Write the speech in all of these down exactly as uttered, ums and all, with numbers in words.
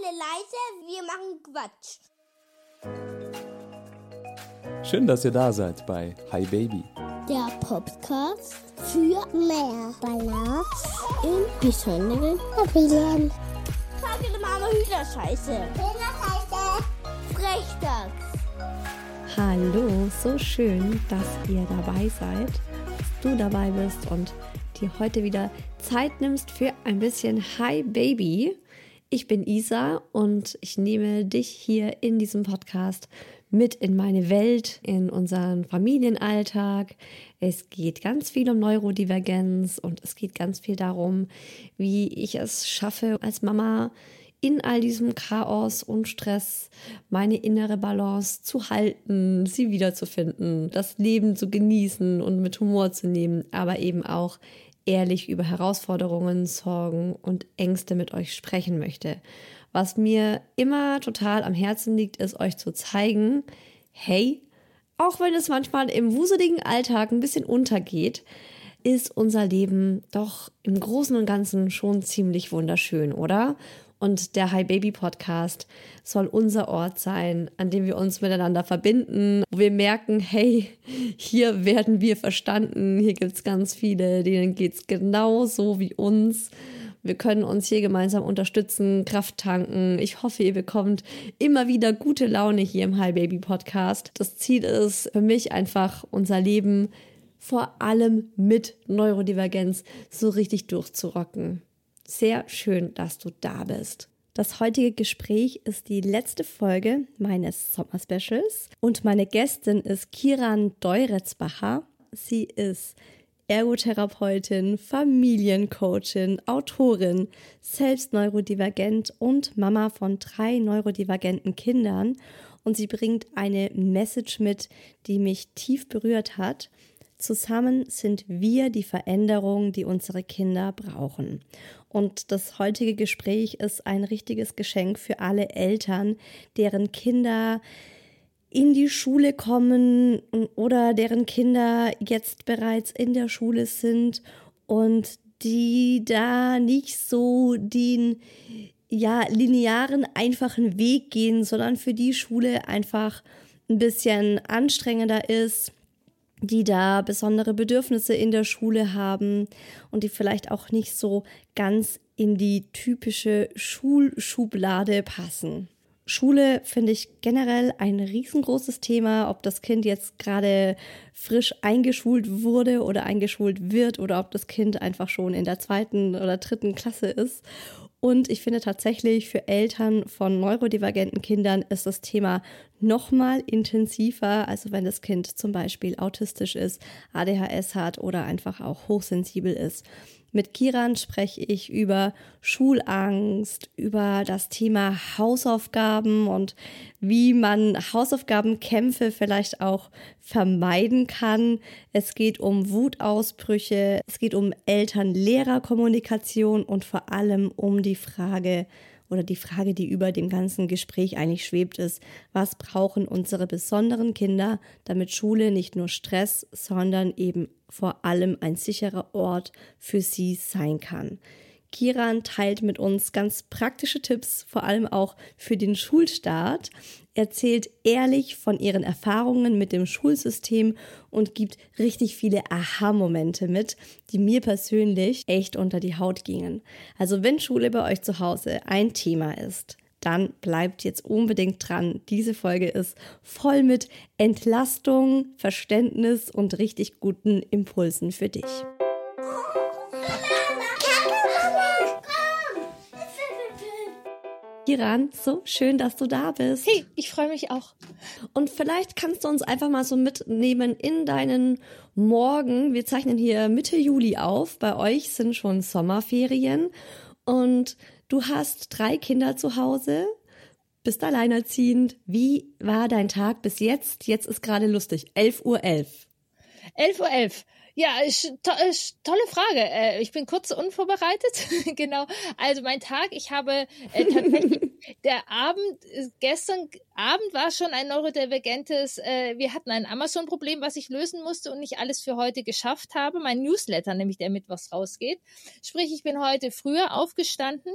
alle leise, wir machen Quatsch. Schön, dass ihr da seid bei Hi Baby. Der Podcast für mehr Balance im besonderen Familien. Sag dir Mama Hühnerscheiße. Hühnerscheiße. Frechdachs. Hallo, so schön, dass ihr dabei seid, dass du dabei bist und dir heute wieder Zeit nimmst für ein bisschen Hi Baby. Ich bin Isa und ich nehme dich hier in diesem Podcast mit in meine Welt, in unseren Familienalltag. Es geht ganz viel um Neurodivergenz und es geht ganz viel darum, wie ich es schaffe, als Mama in all diesem Chaos und Stress meine innere Balance zu halten, sie wiederzufinden, das Leben zu genießen und mit Humor zu nehmen, aber eben auch ehrlich über Herausforderungen, Sorgen und Ängste mit euch sprechen möchte. Was mir immer total am Herzen liegt, ist euch zu zeigen, hey, auch wenn es manchmal im wuseligen Alltag ein bisschen untergeht, ist unser Leben doch im Großen und Ganzen schon ziemlich wunderschön, oder? Und der Hi Baby Podcast soll unser Ort sein, an dem wir uns miteinander verbinden, wo wir merken, hey, hier werden wir verstanden, hier gibt es ganz viele, denen geht es genauso wie uns. Wir können uns hier gemeinsam unterstützen, Kraft tanken. Ich hoffe, ihr bekommt immer wieder gute Laune hier im Hi Baby Podcast. Das Ziel ist für mich einfach, unser Leben vor allem mit Neurodivergenz so richtig durchzurocken. Sehr schön, dass du da bist. Das heutige Gespräch ist die letzte Folge meines Sommerspecials und meine Gästin ist Kiran Deuretsbacher. Sie ist Ergotherapeutin, Familiencoachin, Autorin, selbst neurodivergent und Mama von drei neurodivergenten Kindern. Und sie bringt eine Message mit, die mich tief berührt hat. Zusammen sind wir die Veränderung, die unsere Kinder brauchen. Und das heutige Gespräch ist ein richtiges Geschenk für alle Eltern, deren Kinder in die Schule kommen oder deren Kinder jetzt bereits in der Schule sind und die da nicht so den ja, linearen, einfachen Weg gehen, sondern für die Schule einfach ein bisschen anstrengender ist, die da besondere Bedürfnisse in der Schule haben und die vielleicht auch nicht so ganz in die typische Schulschublade passen. Schule finde ich generell ein riesengroßes Thema, ob das Kind jetzt gerade frisch eingeschult wurde oder eingeschult wird oder ob das Kind einfach schon in der zweiten oder dritten Klasse ist. Und ich finde tatsächlich, für Eltern von neurodivergenten Kindern ist das Thema nochmal intensiver, also wenn das Kind zum Beispiel autistisch ist, A D H S hat oder einfach auch hochsensibel ist. Mit Kiran spreche ich über Schulangst, über das Thema Hausaufgaben und wie man Hausaufgabenkämpfe vielleicht auch vermeiden kann. Es geht um Wutausbrüche, es geht um Eltern-Lehrer-Kommunikation und vor allem um die Frage oder die Frage, die über dem ganzen Gespräch eigentlich schwebt, ist, was brauchen unsere besonderen Kinder, damit Schule nicht nur Stress, sondern eben vor allem ein sicherer Ort für sie sein kann. Kiran teilt mit uns ganz praktische Tipps, vor allem auch für den Schulstart, erzählt ehrlich von ihren Erfahrungen mit dem Schulsystem und gibt richtig viele Aha-Momente mit, die mir persönlich echt unter die Haut gingen. Also wenn Schule bei euch zu Hause ein Thema ist, dann bleibt jetzt unbedingt dran. Diese Folge ist voll mit Entlastung, Verständnis und richtig guten Impulsen für dich. Kiran, so schön, dass du da bist. Hey, ich freue mich auch. Und vielleicht kannst du uns einfach mal so mitnehmen in deinen Morgen. Wir zeichnen hier Mitte Juli auf. Bei euch sind schon Sommerferien und du hast drei Kinder zu Hause, bist alleinerziehend. Wie war dein Tag bis jetzt? Jetzt ist gerade lustig, elf Uhr elf. elf Uhr elf. Ja, to tolle Frage. Äh, ich bin kurz unvorbereitet. Genau. Also mein Tag, ich habe äh, tatsächlich, der Abend, gestern Abend war schon ein neurodivergentes, äh, wir hatten ein Amazon-Problem, was ich lösen musste und nicht alles für heute geschafft habe. Mein Newsletter, nämlich der mittwochs rausgeht. Sprich, ich bin heute früher aufgestanden,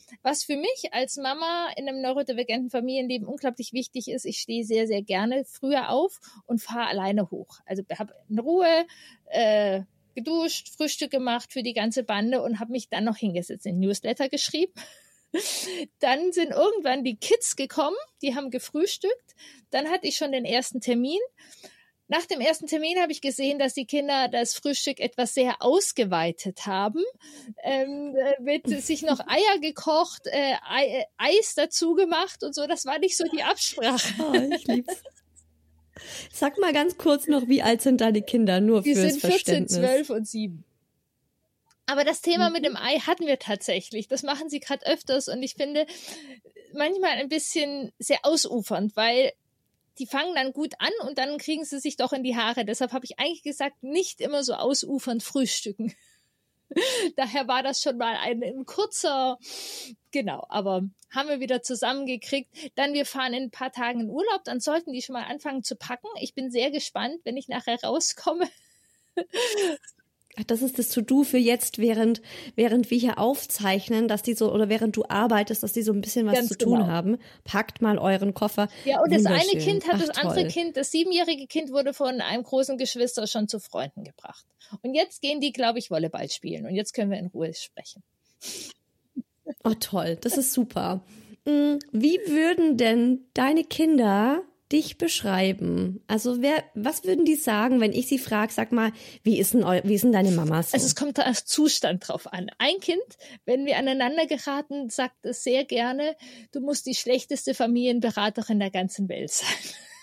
was für mich als Mama in einem neurodivergenten Familienleben unglaublich wichtig ist, ich stehe sehr, sehr gerne früher auf und fahre alleine hoch. Also habe in Ruhe äh, geduscht, Frühstück gemacht für die ganze Bande und habe mich dann noch hingesetzt, in Newsletter geschrieben. Dann sind irgendwann die Kids gekommen, die haben gefrühstückt. Dann hatte ich schon den ersten Termin. Nach dem ersten Termin habe ich gesehen, dass die Kinder das Frühstück etwas sehr ausgeweitet haben, ähm, mit sich noch Eier gekocht, äh, Ei, Eis dazu gemacht und so. Das war nicht so die Absprache. Oh, ich lieb's. Sag mal ganz kurz noch, wie alt sind deine Kinder, nur die fürs sind vierzehn, Verständnis. zwölf und sieben. Aber das Thema mit dem Ei hatten wir tatsächlich. Das machen sie gerade öfters und ich finde manchmal ein bisschen sehr ausufernd, weil die fangen dann gut an und dann kriegen sie sich doch in die Haare. Deshalb habe ich eigentlich gesagt, nicht immer so ausufernd frühstücken. Daher war das schon mal ein, ein kurzer, genau, aber haben wir wieder zusammengekriegt. Dann, wir fahren in ein paar Tagen in Urlaub, dann sollten die schon mal anfangen zu packen. Ich bin sehr gespannt, wenn ich nachher rauskomme. Ach, das ist das To-Do für jetzt, während, während wir hier aufzeichnen, dass die so, oder während du arbeitest, dass die so ein bisschen was Ganz zu tun genau. haben. Packt mal euren Koffer. Ja, und das eine Wunderschön. Kind hat Ach, das andere toll. Kind, das siebenjährige Kind wurde von einem großen Geschwister schon zu Freunden gebracht. Und jetzt gehen die, glaube ich, Volleyball spielen. Und jetzt können wir in Ruhe sprechen. Oh, toll. Das ist super. Mm, Wie würden denn deine Kinder dich beschreiben? Also wer, was würden die sagen, wenn ich sie frage, sag mal, wie ist denn, eu, wie ist denn deine Mama so? Also es kommt auf Zustand drauf an. Ein Kind, wenn wir aneinander geraten, sagt es sehr gerne, du musst die schlechteste Familienberaterin der ganzen Welt sein.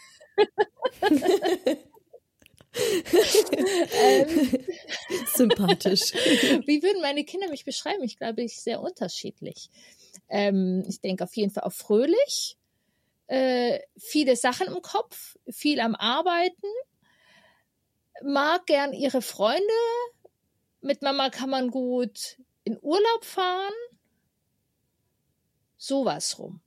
ähm, Sympathisch. Wie würden meine Kinder mich beschreiben? Ich glaube, ich sehr unterschiedlich. Ähm, ich denke auf jeden Fall auch fröhlich, äh, viele Sachen im Kopf, viel am Arbeiten, mag gern ihre Freunde. Mit Mama kann man gut in Urlaub fahren. Sowas rum.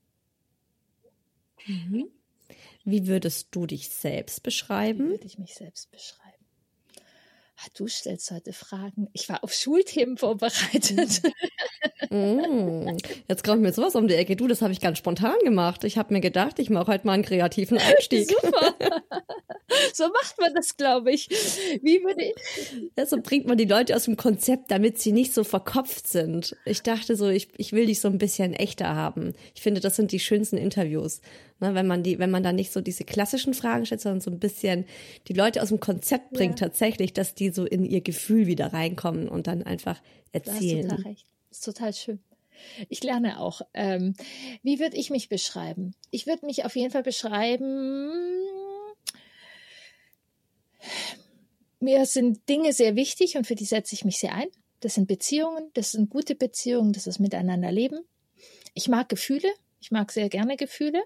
Mhm. Wie würdest du dich selbst Wie beschreiben? würde ich mich selbst beschreiben? Ah, du stellst heute Fragen. Ich war auf Schulthemen vorbereitet. Mm, Jetzt kommt mir sowas um die Ecke. Du, das habe ich ganz spontan gemacht. Ich habe mir gedacht, ich mache heute mal einen kreativen Einstieg. Super. So macht man das, glaube ich. Wie würde ich? Ja, so bringt man die Leute aus dem Konzept, damit sie nicht so verkopft sind. Ich dachte so, ich, ich will dich so ein bisschen echter haben. Ich finde, das sind die schönsten Interviews. Ne, wenn man die, wenn man dann nicht so diese klassischen Fragen stellt, sondern so ein bisschen die Leute aus dem Konzept bringt, Ja. tatsächlich, dass die so in ihr Gefühl wieder reinkommen und dann einfach Du hast erzählen. total recht. Das ist total schön. Ich lerne auch. Ähm, wie würde ich mich beschreiben? Ich würde mich auf jeden Fall beschreiben, mir sind Dinge sehr wichtig und für die setze ich mich sehr ein. Das sind Beziehungen, das sind gute Beziehungen, das ist miteinander leben. Ich mag Gefühle, ich mag sehr gerne Gefühle.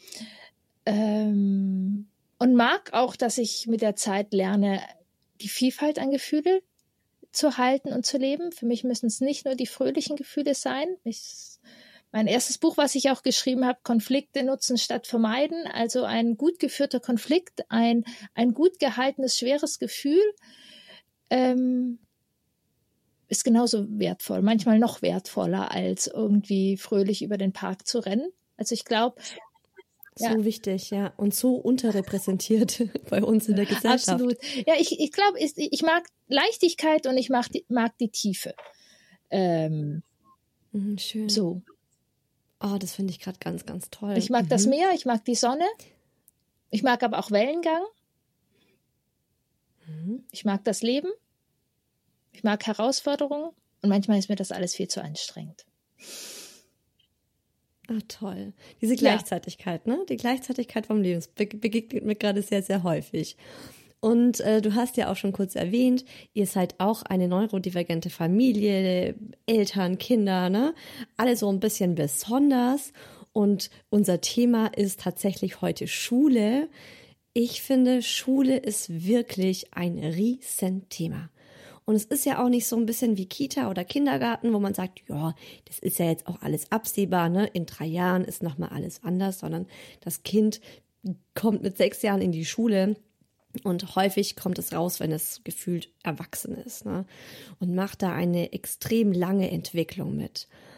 Ähm, und mag auch, dass ich mit der Zeit lerne, die Vielfalt an Gefühle zu halten und zu leben. Für mich müssen es nicht nur die fröhlichen Gefühle sein. Ich, mein erstes Buch, was ich auch geschrieben habe, Konflikte nutzen statt vermeiden. Also ein gut geführter Konflikt, ein, ein gut gehaltenes, schweres Gefühl ähm, ist genauso wertvoll, manchmal noch wertvoller, als irgendwie fröhlich über den Park zu rennen. Also ich glaube, So Ja. wichtig, ja. Und so unterrepräsentiert bei uns in der Gesellschaft. absolut. Ja, ich, ich glaube, ich, ich mag Leichtigkeit und ich mag die, mag die Tiefe. Ähm, Mhm, schön. so. Oh, das finde ich gerade ganz, ganz toll. Ich mag das Mhm. Meer, ich mag die Sonne. Ich mag aber auch Wellengang. Mhm. Ich mag das Leben. Ich mag Herausforderungen. Und manchmal ist mir das alles viel zu anstrengend. Ah, toll. Diese Ja. Gleichzeitigkeit, ne? Die Gleichzeitigkeit vom Leben be begegnet mir gerade sehr, sehr häufig. Und äh, du hast ja auch schon kurz erwähnt, ihr seid auch eine neurodivergente Familie, Eltern, Kinder, ne? Alle so ein bisschen besonders. Und unser Thema ist tatsächlich heute Schule. Ich finde, Schule ist wirklich ein Riesenthema. Und es ist ja auch nicht so ein bisschen wie Kita oder Kindergarten, wo man sagt, ja, das ist ja jetzt auch alles absehbar, ne? In drei Jahren ist nochmal alles anders, sondern das Kind kommt mit sechs Jahren in die Schule und häufig kommt es raus, wenn es gefühlt erwachsen ist, ne? Und macht da eine extrem lange Entwicklung mit.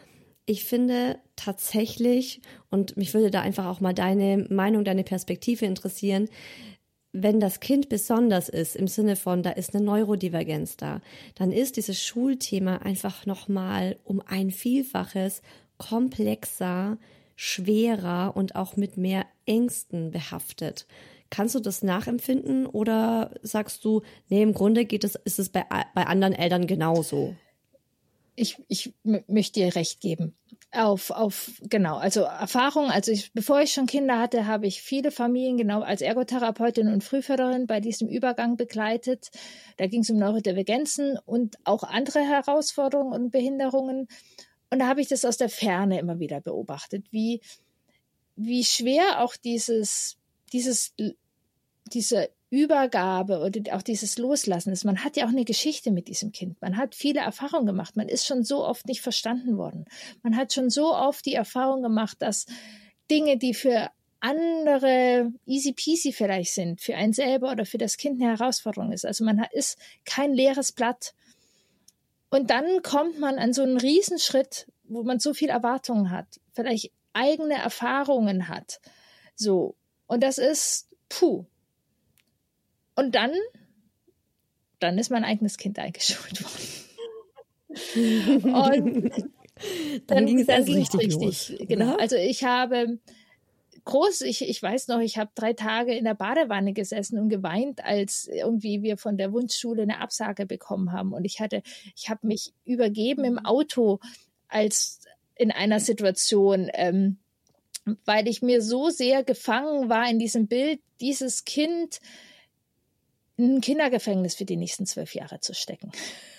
ich finde tatsächlich, und mich würde da einfach auch mal deine Meinung, deine Perspektive interessieren, wenn das Kind besonders ist, im Sinne von, da ist eine Neurodivergenz da, dann ist dieses Schulthema einfach nochmal um ein Vielfaches komplexer, schwerer und auch mit mehr Ängsten behaftet. Kannst du das nachempfinden oder sagst du, nee, im Grunde geht es, ist es bei, bei anderen Eltern genauso? Ich, ich m- möchte dir recht geben. Auf, auf, genau, also Erfahrung, also ich, bevor ich schon Kinder hatte, habe ich viele Familien genau als Ergotherapeutin und Frühförderin bei diesem Übergang begleitet. Da ging es um Neurodivergenzen und auch andere Herausforderungen und Behinderungen. Und da habe ich das aus der Ferne immer wieder beobachtet, wie, wie schwer auch dieses, dieses, diese Übergabe oder auch dieses Loslassen ist. Man hat ja auch eine Geschichte mit diesem Kind. Man hat viele Erfahrungen gemacht. Man ist schon so oft nicht verstanden worden. Man hat schon so oft die Erfahrung gemacht, dass Dinge, die für andere easy peasy vielleicht sind, für einen selber oder für das Kind eine Herausforderung ist. Also man ist kein leeres Blatt. Und dann kommt man an so einen Riesenschritt, wo man so viel Erwartungen hat, vielleicht eigene Erfahrungen hat. So. Und das ist, puh. Und dann, dann ist mein eigenes Kind eingeschult worden. Und dann, dann ging es dann erst ging's richtig, richtig los. Genau. Ne? Also ich habe groß, ich, ich weiß noch, ich habe drei Tage in der Badewanne gesessen und geweint, als irgendwie wir von der Wunschschule eine Absage bekommen haben. Und ich hatte, ich habe mich übergeben im Auto als in einer Situation, ähm, weil ich mir so sehr gefangen war in diesem Bild, dieses Kind in ein Kindergefängnis für die nächsten zwölf Jahre zu stecken.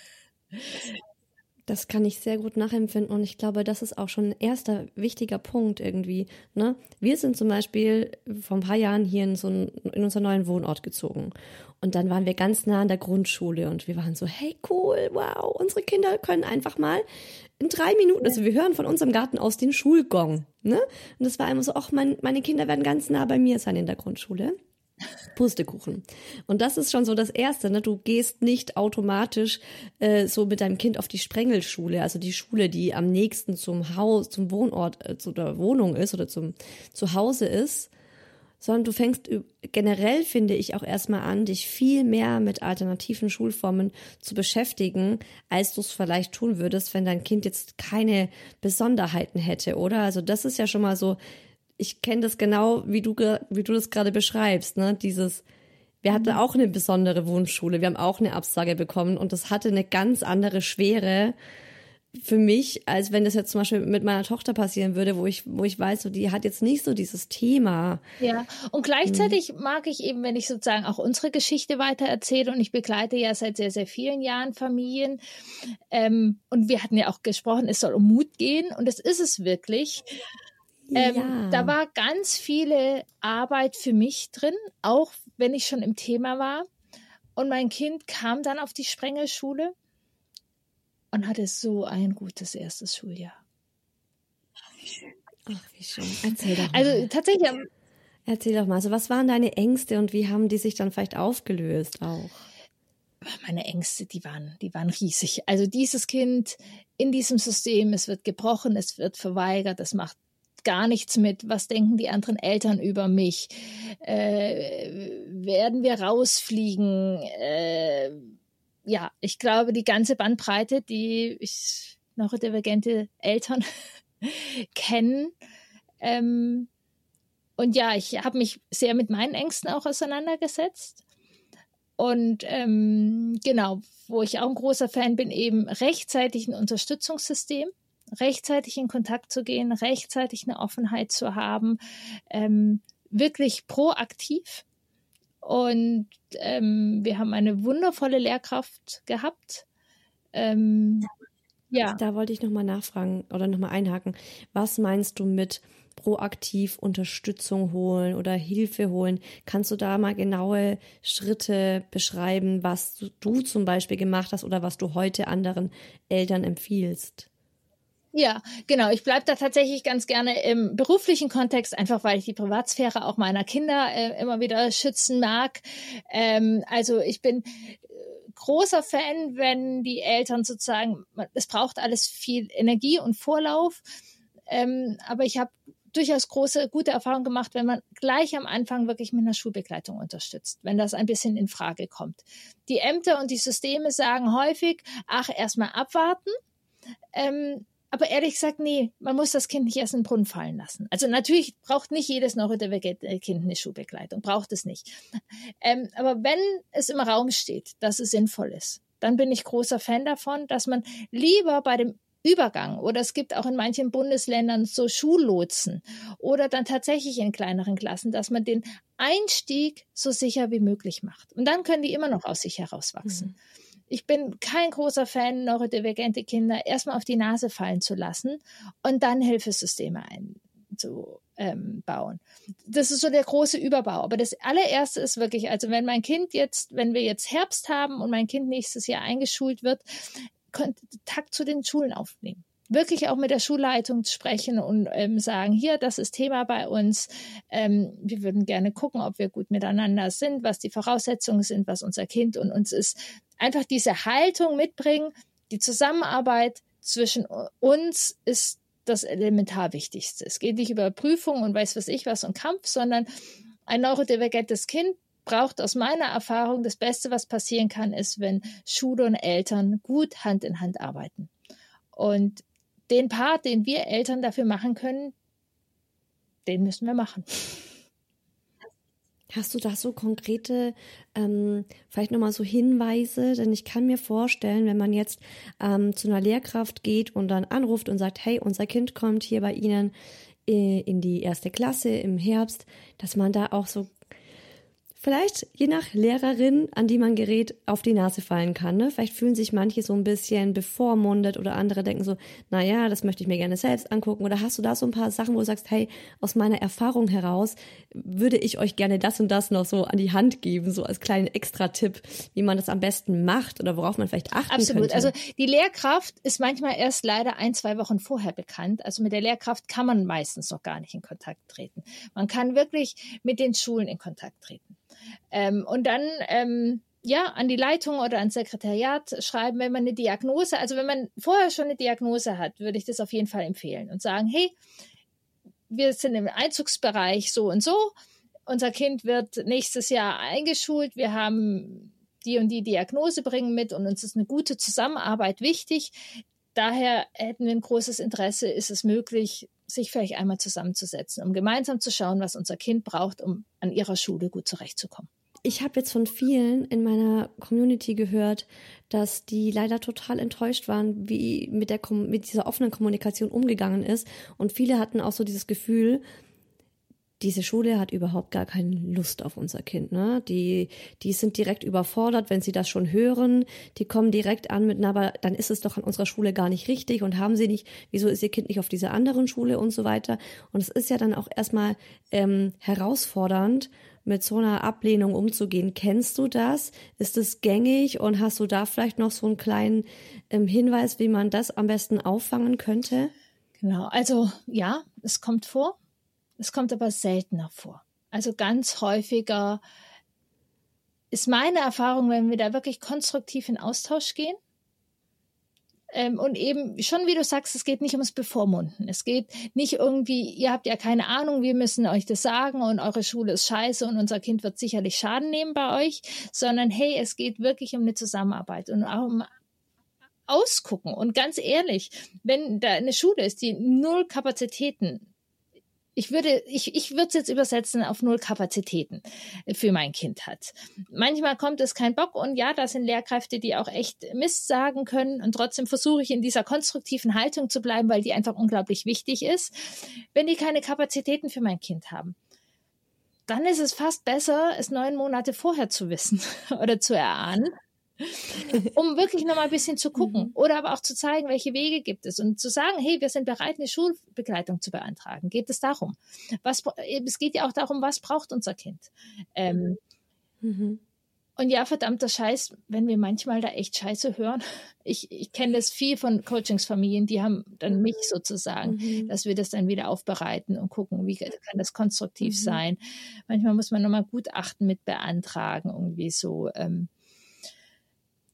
Das kann ich sehr gut nachempfinden und ich glaube, das ist auch schon ein erster wichtiger Punkt irgendwie. Ne? Wir sind zum Beispiel vor ein paar Jahren hier in, so ein, in unseren neuen Wohnort gezogen und dann waren wir ganz nah an der Grundschule und wir waren so, hey cool, wow, unsere Kinder können einfach mal in drei Minuten, also wir hören von unserem Garten aus den Schulgong. Ne? Und das war immer so, ach, mein, meine Kinder werden ganz nah bei mir sein in der Grundschule. Pustekuchen. Und das ist schon so das Erste, ne? Du gehst nicht automatisch äh, so mit deinem Kind auf die Sprengelschule, also die Schule, die am nächsten zum Haus, zum Wohnort, äh, zu der Wohnung ist oder zum Zuhause ist, sondern du fängst generell, finde ich, auch erstmal an, dich viel mehr mit alternativen Schulformen zu beschäftigen, als du es vielleicht tun würdest, wenn dein Kind jetzt keine Besonderheiten hätte, oder? Also das ist ja schon mal so. Ich kenne das genau, wie du, wie du das gerade beschreibst, ne? Dieses, wir hatten auch eine besondere Wunschschule, wir haben auch eine Absage bekommen und das hatte eine ganz andere Schwere für mich, als wenn das jetzt zum Beispiel mit meiner Tochter passieren würde, wo ich, wo ich weiß, so, die hat jetzt nicht so dieses Thema. Ja, und gleichzeitig mhm. mag ich eben, wenn ich sozusagen auch unsere Geschichte weiter erzähle und ich begleite ja seit sehr, sehr vielen Jahren Familien ähm, und wir hatten ja auch gesprochen, es soll um Mut gehen und das ist es wirklich. Ähm, ja. Da war ganz viele Arbeit für mich drin, auch wenn ich schon im Thema war. Und mein Kind kam dann auf die Sprengelschule und hatte so ein gutes erstes Schuljahr. Ach, wie schön. Erzähl doch mal. Also tatsächlich. Erzähl doch mal. Also was waren deine Ängste und wie haben die sich dann vielleicht aufgelöst auch? Meine Ängste, die waren, die waren riesig. Also dieses Kind in diesem System, es wird gebrochen, es wird verweigert, es macht gar nichts mit, was denken die anderen Eltern über mich, äh, werden wir rausfliegen, äh, ja, ich glaube, die ganze Bandbreite, die ich, neurodivergente Eltern kennen, ähm, und ja, ich habe mich sehr mit meinen Ängsten auch auseinandergesetzt und ähm, genau, wo ich auch ein großer Fan bin, eben rechtzeitig ein Unterstützungssystem, rechtzeitig in Kontakt zu gehen, rechtzeitig eine Offenheit zu haben, ähm, wirklich proaktiv. Und ähm, wir haben eine wundervolle Lehrkraft gehabt. Ähm, ja. Da wollte ich nochmal nachfragen oder nochmal einhaken. Was meinst du mit proaktiv Unterstützung holen oder Hilfe holen? Kannst du da mal genaue Schritte beschreiben, was du, du zum Beispiel gemacht hast oder was du heute anderen Eltern empfiehlst? Ja, genau. Ich bleibe da tatsächlich ganz gerne im beruflichen Kontext, einfach weil ich die Privatsphäre auch meiner Kinder äh, immer wieder schützen mag. Ähm, also ich bin großer Fan, wenn die Eltern sozusagen, es braucht alles viel Energie und Vorlauf, ähm, aber ich habe durchaus große, gute Erfahrungen gemacht, wenn man gleich am Anfang wirklich mit einer Schulbegleitung unterstützt, wenn das ein bisschen in Frage kommt. Die Ämter und die Systeme sagen häufig, ach, erstmal abwarten, ähm, aber ehrlich gesagt, nee, man muss das Kind nicht erst in den Brunnen fallen lassen. Also natürlich braucht nicht jedes neurodivergente Kind eine Schulbegleitung, braucht es nicht. Ähm, aber wenn es im Raum steht, dass es sinnvoll ist, dann bin ich großer Fan davon, dass man lieber bei dem Übergang, oder es gibt auch in manchen Bundesländern so Schullotsen oder dann tatsächlich in kleineren Klassen, dass man den Einstieg so sicher wie möglich macht. Und dann können die immer noch aus sich herauswachsen. Mhm. Ich bin kein großer Fan, neurodivergente Kinder erstmal auf die Nase fallen zu lassen und dann Hilfesysteme einzubauen. Das ist so der große Überbau. Aber das allererste ist wirklich, also wenn mein Kind jetzt, wenn wir jetzt Herbst haben und mein Kind nächstes Jahr eingeschult wird, Kontakt zu den Schulen aufnehmen. Wirklich auch mit der Schulleitung sprechen und ähm, sagen, hier, das ist Thema bei uns. Ähm, wir würden gerne gucken, ob wir gut miteinander sind, was die Voraussetzungen sind, was unser Kind und uns ist. Einfach diese Haltung mitbringen, die Zusammenarbeit zwischen uns ist das elementar Wichtigste. Es geht nicht über Prüfung und weiß was ich was und Kampf, sondern ein neurodivergentes Kind braucht aus meiner Erfahrung, das Beste, was passieren kann, ist, wenn Schule und Eltern gut Hand in Hand arbeiten. Und den Part, den wir Eltern dafür machen können, den müssen wir machen. Hast du da so konkrete, ähm, vielleicht nochmal so Hinweise? Denn ich kann mir vorstellen, wenn man jetzt ähm, zu einer Lehrkraft geht und dann anruft und sagt, hey, unser Kind kommt hier bei Ihnen äh, in die erste Klasse im Herbst, dass man da auch so vielleicht je nach Lehrerin, an die man gerät, auf die Nase fallen kann. Ne? Vielleicht fühlen sich manche so ein bisschen bevormundet oder andere denken so, naja, das möchte ich mir gerne selbst angucken. Oder hast du da so ein paar Sachen, wo du sagst, hey, aus meiner Erfahrung heraus würde ich euch gerne das und das noch so an die Hand geben, so als kleinen Extra-Tipp, wie man das am besten macht oder worauf man vielleicht achten Absolut. könnte. Also die Lehrkraft ist manchmal erst leider ein, zwei Wochen vorher bekannt. Also mit der Lehrkraft kann man meistens noch gar nicht in Kontakt treten. Man kann wirklich mit den Schulen in Kontakt treten. Ähm, und dann ähm, ja an die Leitung oder ans Sekretariat schreiben, wenn man eine Diagnose, also wenn man vorher schon eine Diagnose hat, würde ich das auf jeden Fall empfehlen und sagen, hey, wir sind im Einzugsbereich so und so, unser Kind wird nächstes Jahr eingeschult, wir haben die und die Diagnose bringen mit und uns ist eine gute Zusammenarbeit wichtig. Daher hätten wir ein großes Interesse, ist es möglich, sich vielleicht einmal zusammenzusetzen, um gemeinsam zu schauen, was unser Kind braucht, um an ihrer Schule gut zurechtzukommen. Ich habe jetzt von vielen in meiner Community gehört, dass die leider total enttäuscht waren, wie mit der mit dieser offenen Kommunikation umgegangen ist. Und viele hatten auch so dieses Gefühl, diese Schule hat überhaupt gar keine Lust auf unser Kind, ne? Die, die sind direkt überfordert, wenn sie das schon hören. Die kommen direkt an mit, na, aber dann ist es doch an unserer Schule gar nicht richtig und haben sie nicht, wieso ist ihr Kind nicht auf dieser anderen Schule und so weiter. Und es ist ja dann auch erstmal ähm, herausfordernd, mit so einer Ablehnung umzugehen. Kennst du das? Ist es gängig und hast du da vielleicht noch so einen kleinen ähm, Hinweis, wie man das am besten auffangen könnte? Genau, also ja, es kommt vor. Es kommt aber seltener vor. Also ganz häufiger ist meine Erfahrung, wenn wir da wirklich konstruktiv in Austausch gehen. Ähm, und eben schon, wie du sagst, es geht nicht ums Bevormunden. Es geht nicht irgendwie, ihr habt ja keine Ahnung, wir müssen euch das sagen und eure Schule ist scheiße und unser Kind wird sicherlich Schaden nehmen bei euch, sondern hey, es geht wirklich um eine Zusammenarbeit und auch um Ausgucken. Und ganz ehrlich, wenn da eine Schule ist, die null Kapazitäten Ich würde, ich, ich würde es jetzt übersetzen auf null Kapazitäten für mein Kind hat. Manchmal kommt es kein Bock und ja, da sind Lehrkräfte, die auch echt Mist sagen können und trotzdem versuche ich in dieser konstruktiven Haltung zu bleiben, weil die einfach unglaublich wichtig ist. Wenn die keine Kapazitäten für mein Kind haben, dann ist es fast besser, es neun Monate vorher zu wissen oder zu erahnen. Um wirklich noch mal ein bisschen zu gucken mhm. oder aber auch zu zeigen, welche Wege gibt es und zu sagen, hey, wir sind bereit, eine Schulbegleitung zu beantragen. Geht es darum? Was, es geht ja auch darum, was braucht unser Kind? Ähm, mhm. Und ja, verdammter Scheiß, wenn wir manchmal da echt Scheiße hören. Ich, ich kenne das viel von Coachingsfamilien, die haben dann mich sozusagen, mhm. dass wir das dann wieder aufbereiten und gucken, wie kann das konstruktiv mhm. sein. Manchmal muss man noch mal Gutachten mit beantragen, irgendwie so, ähm,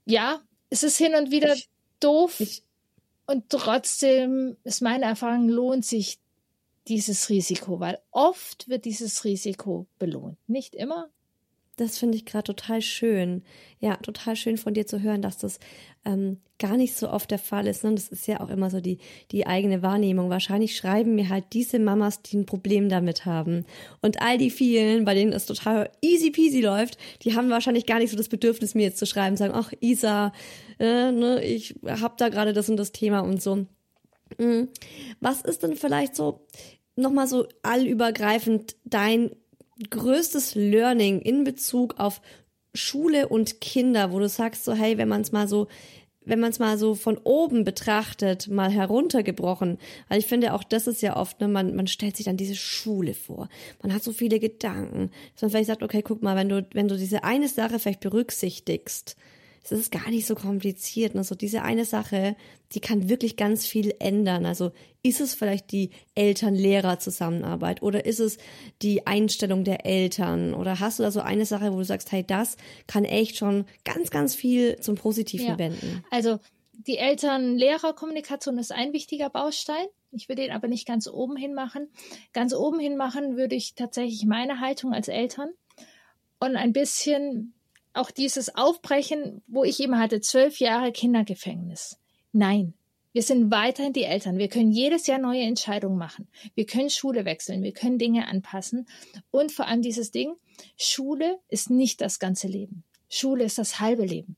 ja, es ist hin und wieder ich, doof ich, und trotzdem ist meine Erfahrung, lohnt sich dieses Risiko, weil oft wird dieses Risiko belohnt. Nicht immer. Das finde ich gerade total schön. Ja, total schön von dir zu hören, dass das ähm, gar nicht so oft der Fall ist. Ne? Das ist ja auch immer so die, die eigene Wahrnehmung. Wahrscheinlich schreiben mir halt diese Mamas, die ein Problem damit haben. Und all die vielen, bei denen es total easy peasy läuft, die haben wahrscheinlich gar nicht so das Bedürfnis, mir jetzt zu schreiben, sagen, ach Isa, äh, ne, ich hab da gerade das und das Thema und so. Mhm. Was ist denn vielleicht so, nochmal so allübergreifend dein größtes Learning in Bezug auf Schule und Kinder, wo du sagst so, hey, wenn man es mal so, wenn man es mal so von oben betrachtet, mal heruntergebrochen, weil ich finde auch, das ist ja oft, ne, man, man stellt sich dann diese Schule vor, man hat so viele Gedanken, dass man vielleicht sagt, okay, guck mal, wenn du, wenn du diese eine Sache vielleicht berücksichtigst, es ist gar nicht so kompliziert. Ne? So diese eine Sache, die kann wirklich ganz viel ändern. Also ist es vielleicht die Eltern-Lehrer-Zusammenarbeit oder ist es die Einstellung der Eltern? Oder hast du da so eine Sache, wo du sagst, hey, das kann echt schon ganz, ganz viel zum Positiven ja. wenden? Also die Eltern-Lehrer-Kommunikation ist ein wichtiger Baustein. Ich will den aber nicht ganz oben hin machen. Ganz oben hin machen würde ich tatsächlich meine Haltung als Eltern und ein bisschen auch dieses Aufbrechen, wo ich eben hatte, zwölf Jahre Kindergefängnis. Nein, wir sind weiterhin die Eltern. Wir können jedes Jahr neue Entscheidungen machen. Wir können Schule wechseln, wir können Dinge anpassen. Und vor allem dieses Ding, Schule ist nicht das ganze Leben. Schule ist das halbe Leben.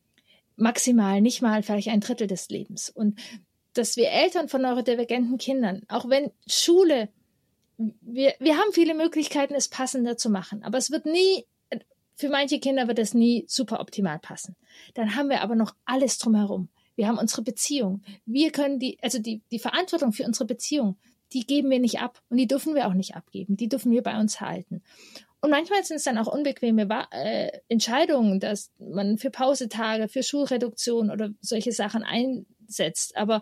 Maximal, nicht mal vielleicht ein Drittel des Lebens. Und dass wir Eltern von neurodivergenten Kindern, auch wenn Schule, wir, wir haben viele Möglichkeiten, es passender zu machen, aber es wird nie, für manche Kinder wird es nie super optimal passen. Dann haben wir aber noch alles drumherum. Wir haben unsere Beziehung. Wir können die, also die, die Verantwortung für unsere Beziehung, die geben wir nicht ab und die dürfen wir auch nicht abgeben. Die dürfen wir bei uns halten. Und manchmal sind es dann auch unbequeme äh, Entscheidungen, dass man für Pausetage, für Schulreduktion oder solche Sachen einsetzt. Aber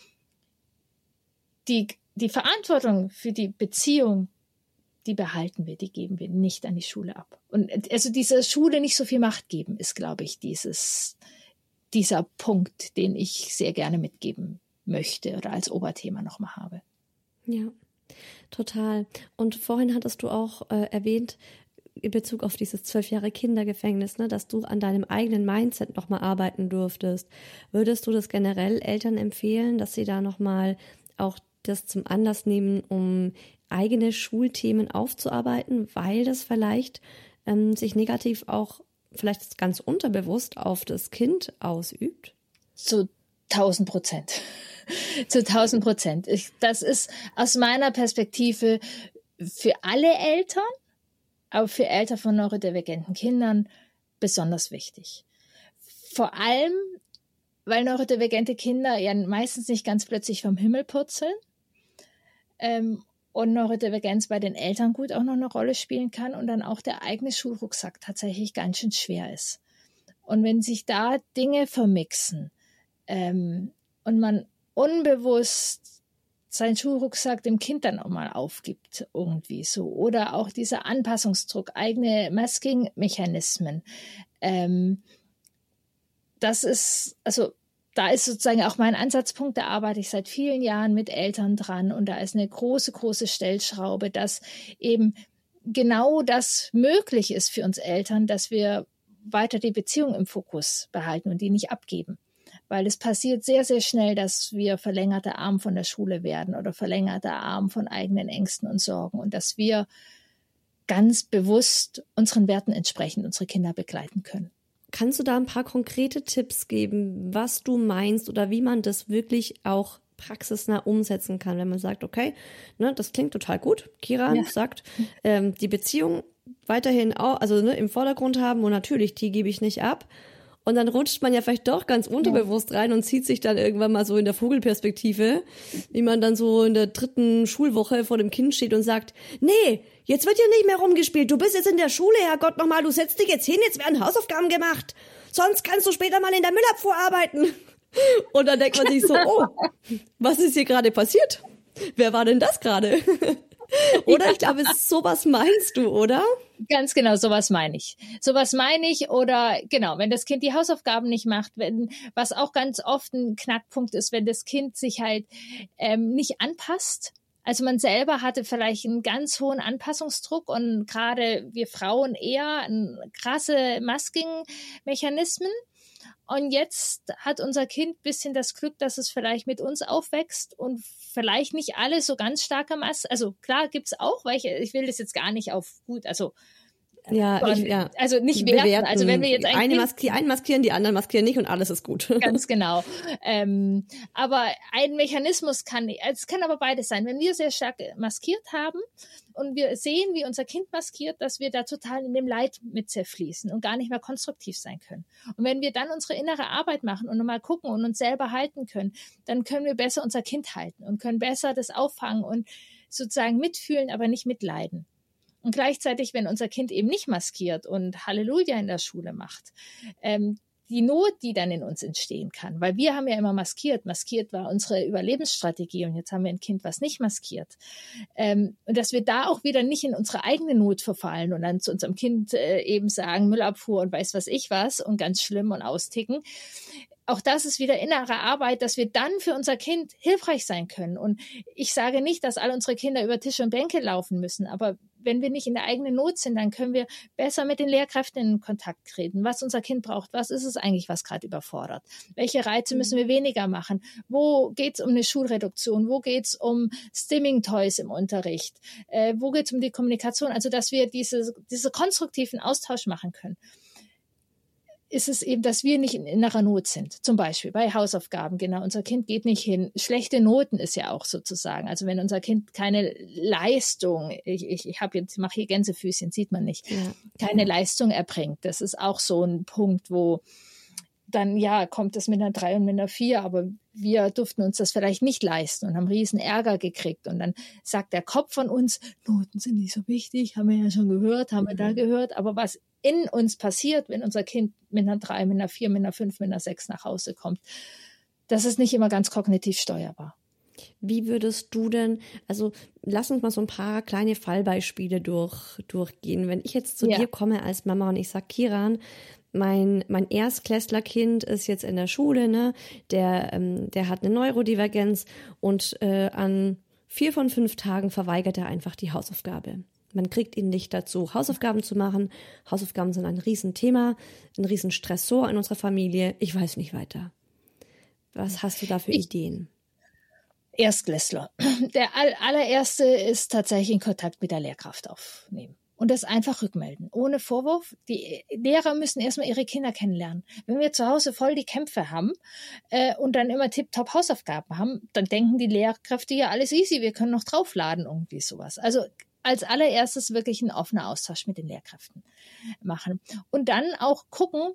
die, die Verantwortung für die Beziehung, die behalten wir, die geben wir nicht an die Schule ab. Und also dieser Schule nicht so viel Macht geben, ist, glaube ich, dieses, dieser Punkt, den ich sehr gerne mitgeben möchte oder als Oberthema nochmal habe. Ja, total. Und vorhin hattest du auch äh, erwähnt, in Bezug auf dieses zwölf Jahre Kindergefängnis, ne, dass du an deinem eigenen Mindset nochmal arbeiten durftest. Würdest du das generell Eltern empfehlen, dass sie da nochmal auch das zum Anlass nehmen, um eigene Schulthemen aufzuarbeiten, weil das vielleicht ähm, sich negativ auch vielleicht ganz unterbewusst auf das Kind ausübt? Zu tausend Prozent. Zu tausend Prozent. Ich, das ist aus meiner Perspektive für alle Eltern, aber für Eltern von neurodivergenten Kindern besonders wichtig. Vor allem, weil neurodivergente Kinder ja meistens nicht ganz plötzlich vom Himmel purzeln. Ähm, und Neurodivergenz bei den Eltern gut auch noch eine Rolle spielen kann und dann auch der eigene Schulrucksack tatsächlich ganz schön schwer ist. Und wenn sich da Dinge vermixen ähm, und man unbewusst seinen Schulrucksack dem Kind dann auch mal aufgibt, irgendwie so, oder auch dieser Anpassungsdruck, eigene Masking-Mechanismen, ähm, das ist, also da ist sozusagen auch mein Ansatzpunkt, da arbeite ich seit vielen Jahren mit Eltern dran und da ist eine große, große Stellschraube, dass eben genau das möglich ist für uns Eltern, dass wir weiter die Beziehung im Fokus behalten und die nicht abgeben. Weil es passiert sehr, sehr schnell, dass wir verlängerter Arm von der Schule werden oder verlängerter Arm von eigenen Ängsten und Sorgen und dass wir ganz bewusst unseren Werten entsprechend unsere Kinder begleiten können. Kannst du da ein paar konkrete Tipps geben, was du meinst oder wie man das wirklich auch praxisnah umsetzen kann, wenn man sagt, okay, ne, das klingt total gut. Kira ja. sagt, ähm, die Beziehung weiterhin auch, also ne, im Vordergrund haben und natürlich, die gebe ich nicht ab. Und dann rutscht man ja vielleicht doch ganz unterbewusst rein und zieht sich dann irgendwann mal so in der Vogelperspektive, wie man dann so in der dritten Schulwoche vor dem Kind steht und sagt, nee, jetzt wird hier nicht mehr rumgespielt, du bist jetzt in der Schule, Herrgott nochmal, du setzt dich jetzt hin, jetzt werden Hausaufgaben gemacht, sonst kannst du später mal in der Müllabfuhr arbeiten. Und dann denkt man sich so, oh, was ist hier gerade passiert? Wer war denn das gerade? Oder? Ja. Ich glaube, sowas meinst du, oder? Ganz genau, sowas meine ich. Sowas meine ich oder genau, wenn das Kind die Hausaufgaben nicht macht, wenn, was auch ganz oft ein Knackpunkt ist, wenn das Kind sich halt ähm, nicht anpasst. Also man selber hatte vielleicht einen ganz hohen Anpassungsdruck und gerade wir Frauen eher ein, krasse Masking-Mechanismen. Und jetzt hat unser Kind ein bisschen das Glück, dass es vielleicht mit uns aufwächst und vielleicht nicht alle so ganz starke Maske. Also klar gibt's auch, weil ich, ich will das jetzt gar nicht auf gut, also Ja, ich, ja. Also nicht werten. Bewerten. Also wenn wir jetzt ein eine Kind, maski- einen maskieren, die anderen maskieren nicht und alles ist gut. Ganz genau. Ähm, aber ein Mechanismus kann, es kann aber beides sein. Wenn wir sehr stark maskiert haben und wir sehen, wie unser Kind maskiert, dass wir da total in dem Leid mit zerfließen und gar nicht mehr konstruktiv sein können. Und wenn wir dann unsere innere Arbeit machen und nochmal gucken und uns selber halten können, dann können wir besser unser Kind halten und können besser das auffangen und sozusagen mitfühlen, aber nicht mitleiden. Und gleichzeitig, wenn unser Kind eben nicht maskiert und Halleluja in der Schule macht, ähm, die Not, die dann in uns entstehen kann, weil wir haben ja immer maskiert. Maskiert war unsere Überlebensstrategie und jetzt haben wir ein Kind, was nicht maskiert. Ähm, und dass wir da auch wieder nicht in unsere eigene Not verfallen und dann zu unserem Kind äh, eben sagen, Müllabfuhr und weiß was ich was und ganz schlimm und austicken. Auch das ist wieder innere Arbeit, dass wir dann für unser Kind hilfreich sein können. Und ich sage nicht, dass alle unsere Kinder über Tische und Bänke laufen müssen, aber wenn wir nicht in der eigenen Not sind, dann können wir besser mit den Lehrkräften in Kontakt treten. Was unser Kind braucht, was ist es eigentlich, was gerade überfordert? Welche Reize müssen wir weniger machen? Wo geht es um eine Schulreduktion? Wo geht es um Stimming-Toys im Unterricht? Äh, wo geht es um die Kommunikation? Also, dass wir diese, diese konstruktiven Austausch machen können. Ist es eben, dass wir nicht in innerer Not sind. Zum Beispiel bei Hausaufgaben, genau. Unser Kind geht nicht hin. Schlechte Noten ist ja auch sozusagen. Also wenn unser Kind keine Leistung, ich, ich, ich habe jetzt, mache hier Gänsefüßchen, sieht man nicht, ja. keine ja. Leistung erbringt. Das ist auch so ein Punkt, wo dann, ja, kommt es mit einer drei und mit einer vier, aber wir durften uns das vielleicht nicht leisten und haben riesen Ärger gekriegt. Und dann sagt der Kopf von uns, Noten sind nicht so wichtig, haben wir ja schon gehört, haben mhm. wir da gehört. Aber was in uns passiert, wenn unser Kind mit einer drei, mit einer vier, mit einer fünf, mit einer sechs nach Hause kommt, das ist nicht immer ganz kognitiv steuerbar. Wie würdest du denn, also lass uns mal so ein paar kleine Fallbeispiele durch, durchgehen. Wenn ich jetzt zu ja. dir komme als Mama und ich sage, Kiran, Mein, mein Erstklässlerkind ist jetzt in der Schule, ne? Der, ähm, der hat eine Neurodivergenz und äh, an vier von fünf Tagen verweigert er einfach die Hausaufgabe. Man kriegt ihn nicht dazu, Hausaufgaben zu machen. Hausaufgaben sind ein Riesenthema, ein Riesenstressor in unserer Familie. Ich weiß nicht weiter. Was hast du da für ich, Ideen? Erstklässler. Der all, allererste ist tatsächlich in Kontakt mit der Lehrkraft aufnehmen. Und das einfach rückmelden, ohne Vorwurf. Die Lehrer müssen erstmal ihre Kinder kennenlernen. Wenn wir zu Hause voll die Kämpfe haben äh, und dann immer tipptopp Hausaufgaben haben, dann denken die Lehrkräfte, ja, alles easy, wir können noch draufladen, irgendwie sowas. Also als allererstes wirklich einen offenen Austausch mit den Lehrkräften machen. Und dann auch gucken,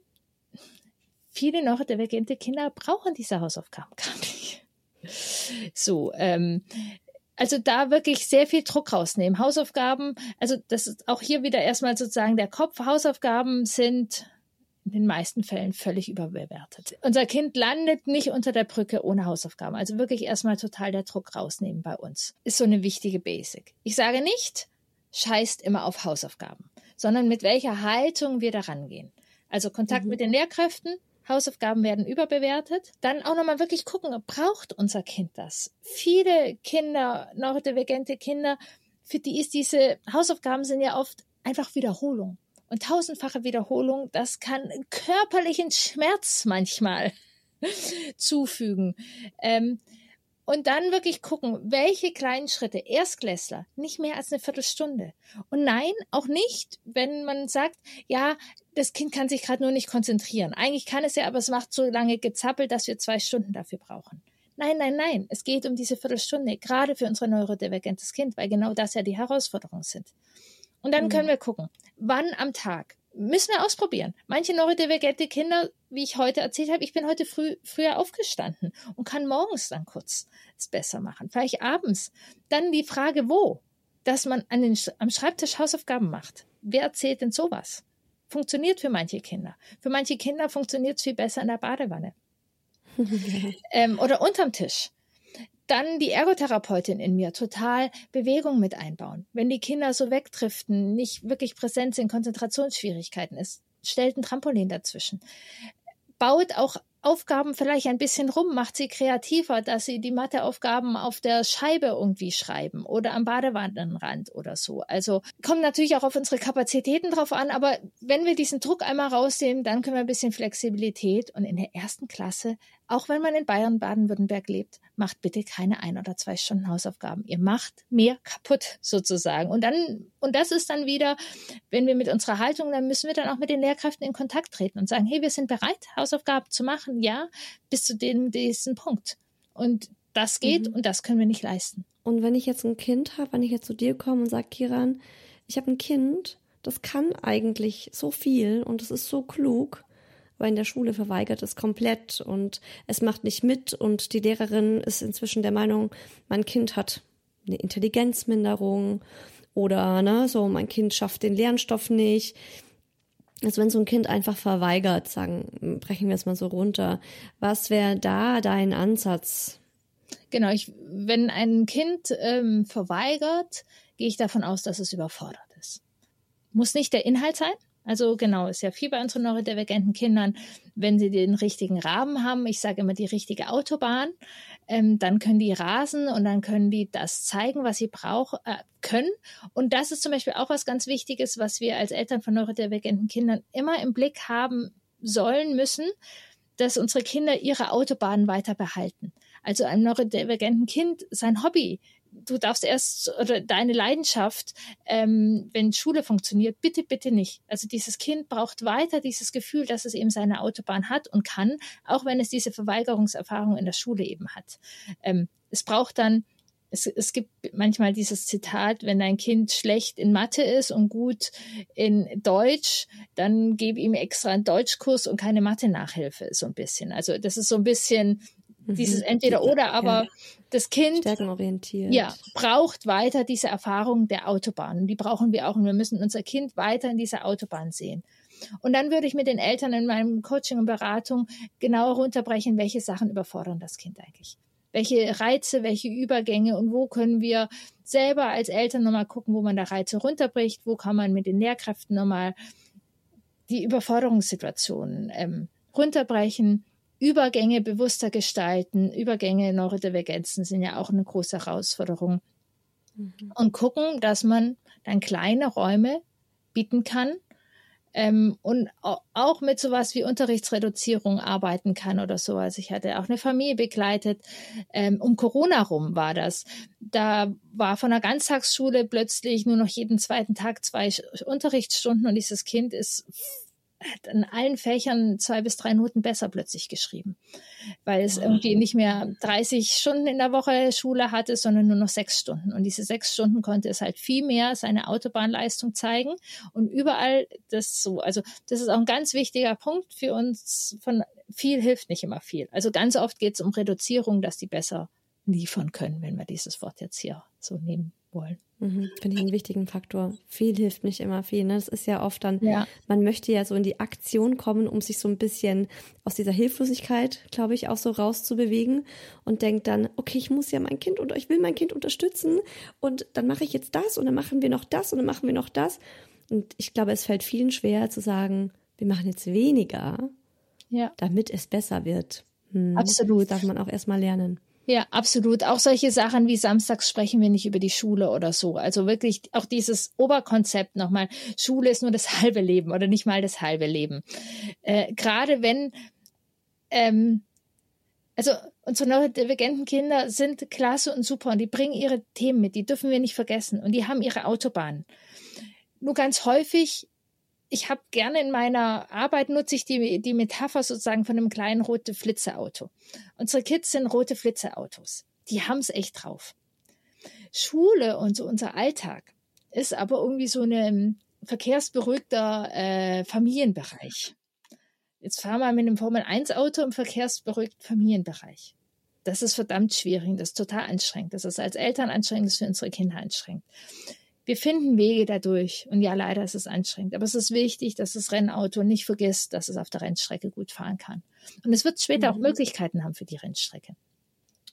viele neurodivergente Kinder brauchen diese Hausaufgaben gar nicht. So, ähm, Also da wirklich sehr viel Druck rausnehmen. Hausaufgaben, also das ist auch hier wieder erstmal sozusagen der Kopf. Hausaufgaben sind in den meisten Fällen völlig überbewertet. Unser Kind landet nicht unter der Brücke ohne Hausaufgaben. Also wirklich erstmal total der Druck rausnehmen bei uns. Ist so eine wichtige Basic. Ich sage nicht, scheißt immer auf Hausaufgaben, sondern mit welcher Haltung wir da rangehen. Also Kontakt mhm. mit den Lehrkräften. Hausaufgaben werden überbewertet. Dann auch nochmal wirklich gucken, braucht unser Kind das? Viele Kinder, neurodivergente Kinder, für die ist diese Hausaufgaben sind ja oft einfach Wiederholung. Und tausendfache Wiederholung, das kann körperlichen Schmerz manchmal zufügen. Ähm, Und dann wirklich gucken, welche kleinen Schritte, Erstklässler, nicht mehr als eine Viertelstunde. Und nein, auch nicht, wenn man sagt, ja, das Kind kann sich gerade nur nicht konzentrieren. Eigentlich kann es ja, aber es macht so lange gezappelt, dass wir zwei Stunden dafür brauchen. Nein, nein, nein, es geht um diese Viertelstunde, gerade für unser neurodivergentes Kind, weil genau das ja die Herausforderungen sind. Und dann mhm. können wir gucken, wann am Tag. Müssen wir ausprobieren. Manche neurodivergente Kinder, wie ich heute erzählt habe, ich bin heute früh, früher aufgestanden und kann morgens dann kurz es besser machen. Vielleicht abends. Dann die Frage, wo? Dass man an den, am Schreibtisch Hausaufgaben macht. Wer erzählt denn sowas? Funktioniert für manche Kinder. Für manche Kinder funktioniert es viel besser in der Badewanne. ähm, oder unterm Tisch. dann die Ergotherapeutin in mir total Bewegung mit einbauen. Wenn die Kinder so wegdriften, nicht wirklich präsent sind, Konzentrationsschwierigkeiten ist, stellt ein Trampolin dazwischen. Baut auch Aufgaben vielleicht ein bisschen rum, macht sie kreativer, dass sie die Matheaufgaben auf der Scheibe irgendwie schreiben oder am Badewannenrand oder so. Also kommt natürlich auch auf unsere Kapazitäten drauf an, aber wenn wir diesen Druck einmal rausnehmen, dann können wir ein bisschen Flexibilität und in der ersten Klasse, auch wenn man in Bayern, Baden-Württemberg lebt, macht bitte keine ein oder zwei Stunden Hausaufgaben. Ihr macht mehr kaputt sozusagen. Und dann, und das ist dann wieder, wenn wir mit unserer Haltung, dann müssen wir dann auch mit den Lehrkräften in Kontakt treten und sagen, hey, wir sind bereit, Hausaufgaben zu machen, ja, bis zu dem, diesen Punkt. Und das geht mhm. und das können wir nicht leisten. Und wenn ich jetzt ein Kind habe, wenn ich jetzt zu dir komme und sage, Kiran, ich habe ein Kind, das kann eigentlich so viel und es ist so klug, aber in der Schule verweigert es komplett und es macht nicht mit und die Lehrerin ist inzwischen der Meinung, mein Kind hat eine Intelligenzminderung oder ne, so mein Kind schafft den Lernstoff nicht. Also wenn so ein Kind einfach verweigert, sagen, brechen wir es mal so runter, was wäre da dein Ansatz? Genau, ich, wenn ein Kind ähm, verweigert, gehe ich davon aus, dass es überfordert ist. Muss nicht der Inhalt sein. Also genau, ist ja viel bei unseren neurodivergenten Kindern, wenn sie den richtigen Rahmen haben, ich sage immer die richtige Autobahn, ähm, dann können die rasen und dann können die das zeigen, was sie brauchen, äh, können. Und das ist zum Beispiel auch was ganz Wichtiges, was wir als Eltern von neurodivergenten Kindern immer im Blick haben sollen müssen, dass unsere Kinder ihre Autobahn weiter behalten. Also einem neurodivergenten Kind sein Hobby, du darfst erst, oder deine Leidenschaft, ähm, wenn Schule funktioniert, bitte, bitte nicht. Also dieses Kind braucht weiter dieses Gefühl, dass es eben seine Autobahn hat und kann, auch wenn es diese Verweigerungserfahrung in der Schule eben hat. Ähm, es braucht dann, es, es gibt manchmal dieses Zitat, wenn dein Kind schlecht in Mathe ist und gut in Deutsch, dann gebe ihm extra einen Deutschkurs und keine Mathe-Nachhilfe, so ein bisschen. Also das ist so ein bisschen dieses Entweder-Oder, aber ja. Das Kind stärkenorientiert. Ja, braucht weiter diese Erfahrung der Autobahn. Die brauchen wir auch und wir müssen unser Kind weiter in dieser Autobahn sehen. Und dann würde ich mit den Eltern in meinem Coaching und Beratung genauer runterbrechen, welche Sachen überfordern das Kind eigentlich. Welche Reize, welche Übergänge und wo können wir selber als Eltern nochmal gucken, wo man da Reize runterbricht, wo kann man mit den Lehrkräften nochmal die Überforderungssituationen ähm, runterbrechen. Übergänge bewusster gestalten. Übergänge, Neurodivergenzen sind ja auch eine große Herausforderung. Mhm. Und gucken, dass man dann kleine Räume bieten kann ähm, und auch mit sowas wie Unterrichtsreduzierung arbeiten kann oder so. Also ich hatte auch eine Familie begleitet. Ähm, um Corona rum war das. Da war von der Ganztagsschule plötzlich nur noch jeden zweiten Tag zwei Unterrichtsstunden und dieses Kind ist hat in allen Fächern zwei bis drei Noten besser plötzlich geschrieben, weil es irgendwie nicht mehr dreißig Stunden in der Woche Schule hatte, sondern nur noch sechs Stunden. Und diese sechs Stunden konnte es halt viel mehr seine Autobahnleistung zeigen und überall das so. Also das ist auch ein ganz wichtiger Punkt für uns. Von viel hilft nicht immer viel. Also ganz oft geht es um Reduzierung, dass die besser liefern können, wenn wir dieses Wort jetzt hier so nehmen wollen. Mhm, finde ich einen wichtigen Faktor. Viel hilft nicht immer viel. Ne? Das ist ja oft dann, ja. Man möchte ja so in die Aktion kommen, um sich so ein bisschen aus dieser Hilflosigkeit, glaube ich, auch so rauszubewegen und denkt dann, okay, ich muss ja mein Kind oder ich will mein Kind unterstützen und dann mache ich jetzt das und dann machen wir noch das und dann machen wir noch das. Und ich glaube, es fällt vielen schwer zu sagen, wir machen jetzt weniger, ja. damit es besser wird. Hm, Absolut. Das darf man auch erstmal lernen. Ja, absolut. Auch solche Sachen wie samstags sprechen wir nicht über die Schule oder so. Also wirklich auch dieses Oberkonzept nochmal, Schule ist nur das halbe Leben oder nicht mal das halbe Leben. Äh, gerade wenn, ähm, also unsere neurodivergenten Kinder sind klasse und super und die bringen ihre Themen mit, die dürfen wir nicht vergessen und die haben ihre Autobahn. Nur ganz häufig, ich habe gerne in meiner Arbeit, nutze ich die, die Metapher sozusagen von einem kleinen roten Flitzeauto. Unsere Kids sind rote Flitzeautos. Die haben es echt drauf. Schule und so unser Alltag ist aber irgendwie so ein verkehrsberuhigter äh, Familienbereich. Jetzt fahren wir mit einem Formel eins Auto im verkehrsberuhigten Familienbereich. Das ist verdammt schwierig, das ist total anstrengend. Das ist als Eltern anstrengend, das ist für unsere Kinder anstrengend. Wir finden Wege dadurch. Und ja, leider ist es anstrengend. Aber es ist wichtig, dass das Rennauto nicht vergisst, dass es auf der Rennstrecke gut fahren kann. Und es wird später mhm. auch Möglichkeiten haben für die Rennstrecke.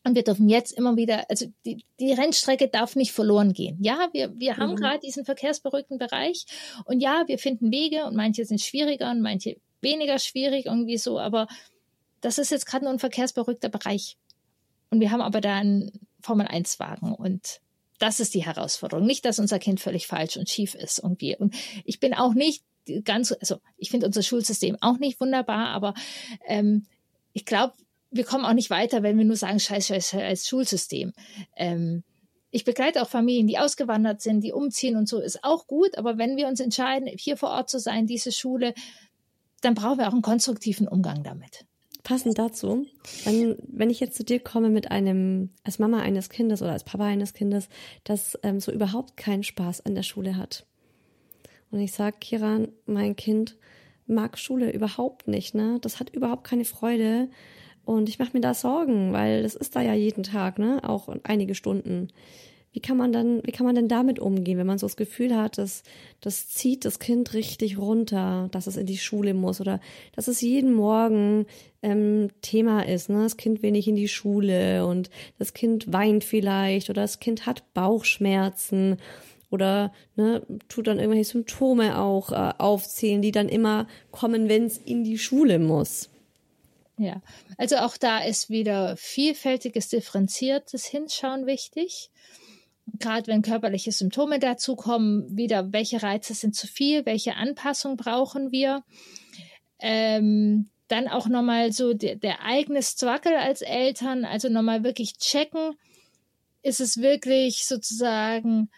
Und wir dürfen jetzt immer wieder, also die, die Rennstrecke darf nicht verloren gehen. Ja, wir, wir haben mhm. gerade diesen verkehrsberuhigten Bereich und ja, wir finden Wege und manche sind schwieriger und manche weniger schwierig irgendwie so, aber das ist jetzt gerade nur ein verkehrsberuhigter Bereich. Und wir haben aber da einen Formel eins Wagen und das ist die Herausforderung. Nicht, dass unser Kind völlig falsch und schief ist irgendwie. Und ich bin auch nicht ganz, also ich finde unser Schulsystem auch nicht wunderbar, aber ähm, ich glaube, wir kommen auch nicht weiter, wenn wir nur sagen, scheiß, scheiß, scheiß Schulsystem. Ähm, ich begleite auch Familien, die ausgewandert sind, die umziehen und so, ist auch gut. Aber wenn wir uns entscheiden, hier vor Ort zu sein, diese Schule, dann brauchen wir auch einen konstruktiven Umgang damit. Passend dazu, wenn, wenn ich jetzt zu dir komme mit einem, als Mama eines Kindes oder als Papa eines Kindes, das ähm, so überhaupt keinen Spaß an der Schule hat. Und ich sage, Kiran, mein Kind mag Schule überhaupt nicht, ne? Das hat überhaupt keine Freude. Und ich mache mir da Sorgen, weil das ist da ja jeden Tag, ne, auch einige Stunden. Wie kann man dann, wie kann man denn damit umgehen, wenn man so das Gefühl hat, dass das zieht das Kind richtig runter, dass es in die Schule muss oder dass es jeden Morgen ähm, Thema ist, ne, das Kind will nicht in die Schule und das Kind weint vielleicht oder das Kind hat Bauchschmerzen oder ne, tut dann irgendwelche Symptome auch äh, aufzählen, die dann immer kommen, wenn es in die Schule muss. Ja, also auch da ist wieder vielfältiges, differenziertes Hinschauen wichtig. Gerade wenn körperliche Symptome dazukommen, wieder welche Reize sind zu viel, welche Anpassung brauchen wir. Ähm, dann auch nochmal so der, der eigene Struggle als Eltern, also nochmal wirklich checken, ist es wirklich sozusagen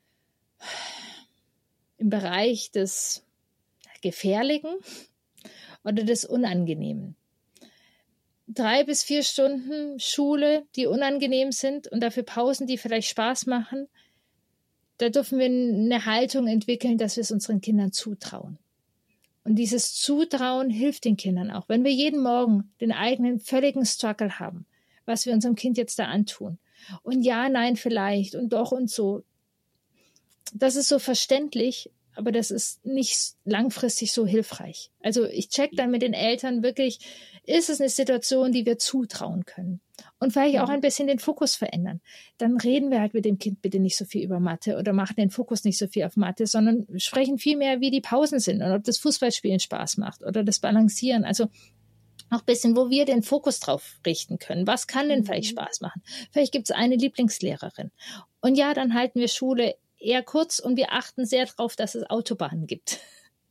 im Bereich des Gefährlichen oder des Unangenehmen. Drei bis vier Stunden Schule, die unangenehm sind und dafür Pausen, die vielleicht Spaß machen, da dürfen wir eine Haltung entwickeln, dass wir es unseren Kindern zutrauen. Und dieses Zutrauen hilft den Kindern auch. Wenn wir jeden Morgen den eigenen völligen Struggle haben, was wir unserem Kind jetzt da antun. Und ja, nein, vielleicht und doch und so. Das ist so verständlich, aber das ist nicht langfristig so hilfreich. Also ich check dann mit den Eltern wirklich, ist es eine Situation, die wir zutrauen können? Und vielleicht auch ein bisschen den Fokus verändern. Dann reden wir halt mit dem Kind bitte nicht so viel über Mathe oder machen den Fokus nicht so viel auf Mathe, sondern sprechen viel mehr, wie die Pausen sind und ob das Fußballspielen Spaß macht oder das Balancieren. Also auch ein bisschen, wo wir den Fokus drauf richten können. Was kann denn vielleicht Spaß machen? Vielleicht gibt es eine Lieblingslehrerin. Und ja, dann halten wir Schule eher kurz und wir achten sehr darauf, dass es Autobahnen gibt.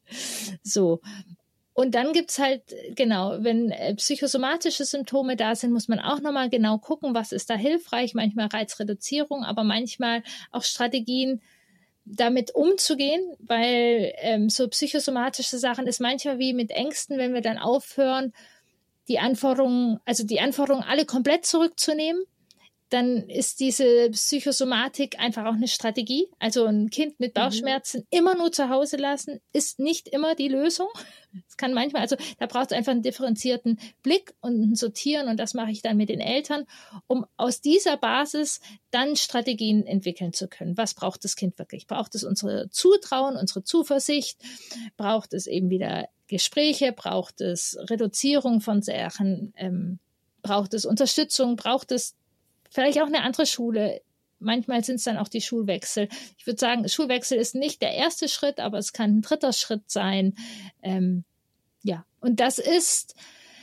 So. Und dann gibt's halt, genau, wenn äh, psychosomatische Symptome da sind, muss man auch nochmal genau gucken, was ist da hilfreich. Manchmal Reizreduzierung, aber manchmal auch Strategien, damit umzugehen, weil ähm, so psychosomatische Sachen ist manchmal wie mit Ängsten, wenn wir dann aufhören, die Anforderungen, also die Anforderungen alle komplett zurückzunehmen, dann ist diese Psychosomatik einfach auch eine Strategie. Also ein Kind mit Bauchschmerzen mhm. immer nur zu Hause lassen, ist nicht immer die Lösung. Es kann manchmal, also da braucht es einfach einen differenzierten Blick und ein Sortieren und das mache ich dann mit den Eltern, um aus dieser Basis dann Strategien entwickeln zu können. Was braucht das Kind wirklich? Braucht es unsere Zutrauen, unsere Zuversicht? Braucht es eben wieder Gespräche? Braucht es Reduzierung von Sachen? Ähm, braucht es Unterstützung? Braucht es vielleicht auch eine andere Schule. Manchmal sind es dann auch die Schulwechsel. Ich würde sagen, Schulwechsel ist nicht der erste Schritt, aber es kann ein dritter Schritt sein. Ähm, ja, und das ist,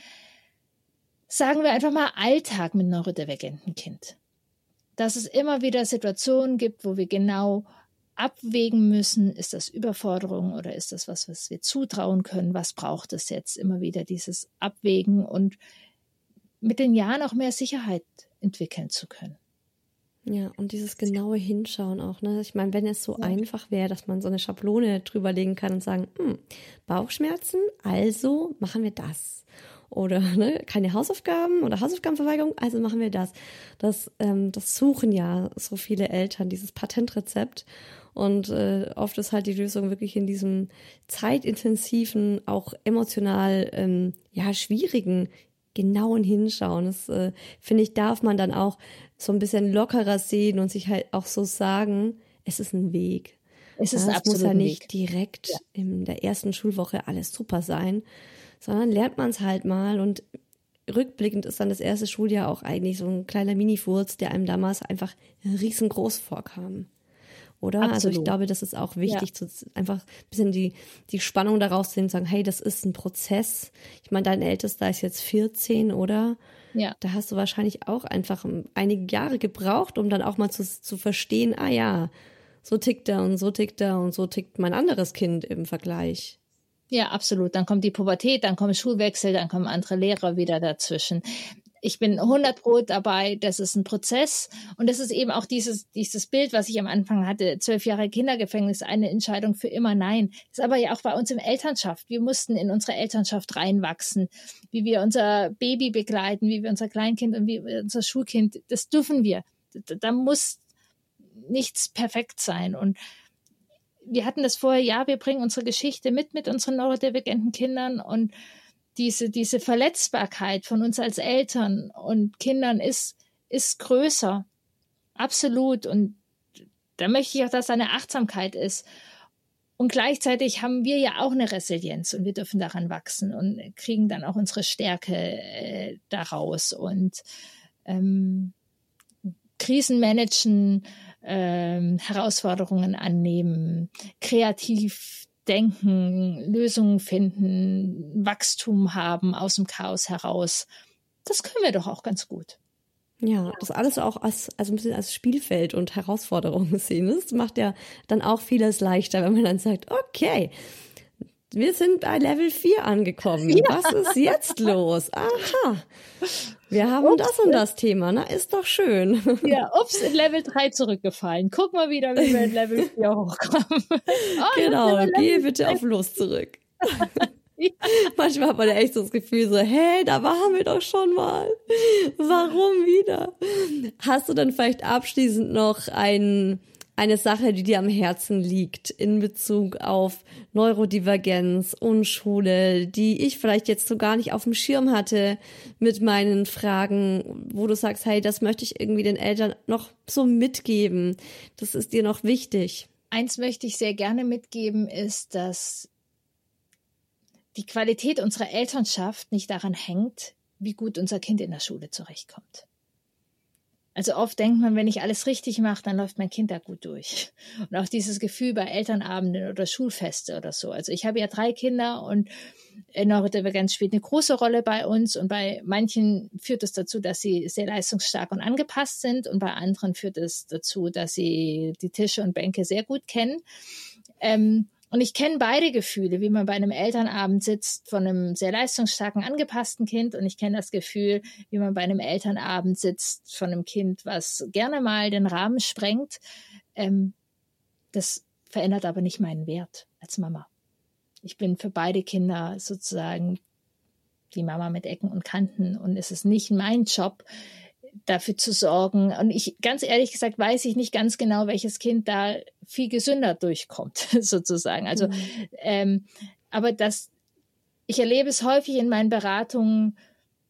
sagen wir einfach mal, Alltag mit neurodivergenten Kind. Dass es immer wieder Situationen gibt, wo wir genau abwägen müssen, ist das Überforderung oder ist das was, was wir zutrauen können? Was braucht es jetzt? Immer wieder dieses Abwägen und mit den Jahren auch mehr Sicherheit entwickeln zu können. Ja, und dieses genaue Hinschauen auch, ne? Ich meine, wenn es so ja. einfach wäre, dass man so eine Schablone drüberlegen kann und sagen, hm, Bauchschmerzen, also machen wir das. Oder ne, keine Hausaufgaben oder Hausaufgabenverweigerung, also machen wir das. Das, ähm, das suchen ja so viele Eltern, dieses Patentrezept. Und äh, oft ist halt die Lösung wirklich in diesem zeitintensiven, auch emotional ähm, ja schwierigen genauen Hinschauen. Das äh, finde ich, darf man dann auch so ein bisschen lockerer sehen und sich halt auch so sagen, es ist ein Weg. Es ist ja, absolut muss ja ein nicht Weg. direkt ja. in der ersten Schulwoche alles super sein, sondern lernt man es halt mal und rückblickend ist dann das erste Schuljahr auch eigentlich so ein kleiner Mini-Furz, der einem damals einfach riesengroß vorkam. Oder? Absolut. Also ich glaube, das ist auch wichtig, ja. zu, einfach ein bisschen die, die Spannung daraus zu sehen, sagen, hey, das ist ein Prozess. Ich meine, dein Ältester ist jetzt vierzehn, oder? Ja. Da hast du wahrscheinlich auch einfach einige Jahre gebraucht, um dann auch mal zu, zu verstehen, ah ja, so tickt er und so tickt er und so tickt mein anderes Kind im Vergleich. Ja, absolut. Dann kommt die Pubertät, dann kommt Schulwechsel, dann kommen andere Lehrer wieder dazwischen. Ich bin hundert Pro dabei, das ist ein Prozess und das ist eben auch dieses, dieses Bild, was ich am Anfang hatte, zwölf Jahre Kindergefängnis, eine Entscheidung für immer nein. Das ist aber ja auch bei uns in Elternschaft. Wir mussten in unsere Elternschaft reinwachsen, wie wir unser Baby begleiten, wie wir unser Kleinkind und wie unser Schulkind, das dürfen wir. Da, da muss nichts perfekt sein und wir hatten das vorher, ja, wir bringen unsere Geschichte mit, mit unseren neurodivergenten Kindern und diese, diese Verletzbarkeit von uns als Eltern und Kindern ist, ist größer. Absolut. Und da möchte ich auch, dass da eine Achtsamkeit ist. Und gleichzeitig haben wir ja auch eine Resilienz und wir dürfen daran wachsen und kriegen dann auch unsere Stärke äh, daraus und ähm, Krisen managen, ähm, Herausforderungen annehmen, kreativ denken, Lösungen finden, Wachstum haben aus dem Chaos heraus. Das können wir doch auch ganz gut. Ja, das alles auch als, also ein bisschen als Spielfeld und Herausforderung sehen. Das macht ja dann auch vieles leichter, wenn man dann sagt, okay, wir sind bei Level vier angekommen. Ja. Was ist jetzt los? Aha, wir haben ups, das und das Thema. Na, ist doch schön. Ja, ups, in Level drei zurückgefallen. Guck mal wieder, wie wir in Level vier hochkommen. Oh, genau, geh bitte auf Los zurück. Ja. Manchmal hat man ja echt so das Gefühl so, hey, da waren wir doch schon mal. Warum wieder? Hast du dann vielleicht abschließend noch ein, eine Sache, die dir am Herzen liegt in Bezug auf Neurodivergenz und Schule, die ich vielleicht jetzt so gar nicht auf dem Schirm hatte mit meinen Fragen, wo du sagst, hey, das möchte ich irgendwie den Eltern noch so mitgeben. Das ist dir noch wichtig. Eins möchte ich sehr gerne mitgeben, ist, dass die Qualität unserer Elternschaft nicht daran hängt, wie gut unser Kind in der Schule zurechtkommt. Also oft denkt man, wenn ich alles richtig mache, dann läuft mein Kind da gut durch. Und auch dieses Gefühl bei Elternabenden oder Schulfeste oder so. Also ich habe ja drei Kinder und Neurodivergenz spielt eine große Rolle bei uns und bei manchen führt es dazu, dass sie sehr leistungsstark und angepasst sind und bei anderen führt es dazu, dass sie die Tische und Bänke sehr gut kennen. Ähm, Und ich kenne beide Gefühle, wie man bei einem Elternabend sitzt von einem sehr leistungsstarken, angepassten Kind. Und ich kenne das Gefühl, wie man bei einem Elternabend sitzt von einem Kind, was gerne mal den Rahmen sprengt. Ähm, das verändert aber nicht meinen Wert als Mama. Ich bin für beide Kinder sozusagen die Mama mit Ecken und Kanten. Und es ist nicht mein Job, dafür zu sorgen. Und ich, ganz ehrlich gesagt, weiß ich nicht ganz genau, welches Kind da viel gesünder durchkommt, sozusagen. Also, mhm. ähm, aber das, ich erlebe es häufig in meinen Beratungen,